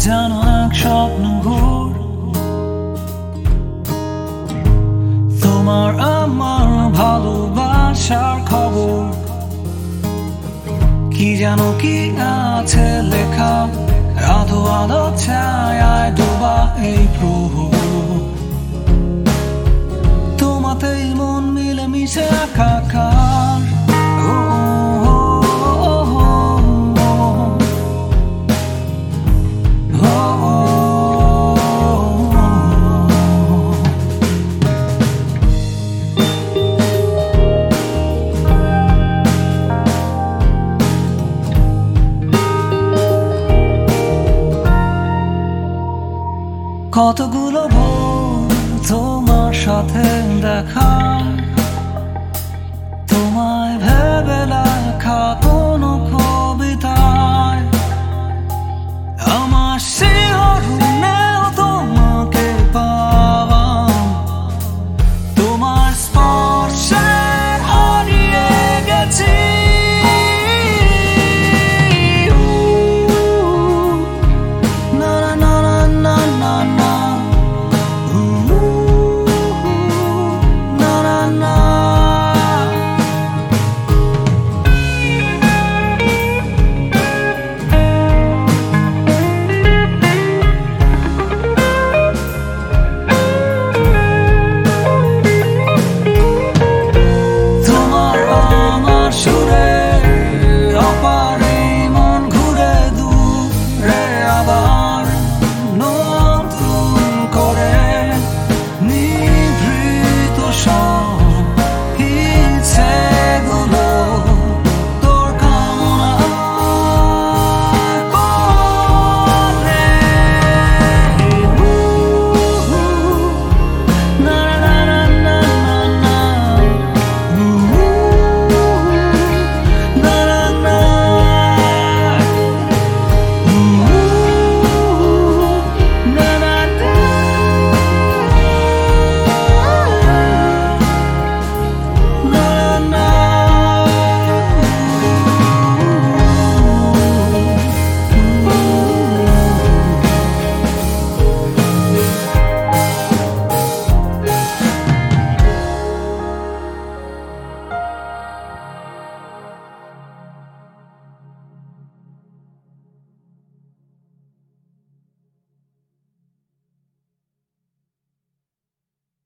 যেন এক স্বপ্ন ঘোর। তোমার আমার ভালোবাসার খবর কি যেন কি আছে লেখা, আধো আধো ছায়ায় ডোবা এই প্রহর। তোমাতেই মন মিলে মিশে একাকার। কতগুলো ভোর তোমার সাথে দেখা, তোমায় ভেবে লেখা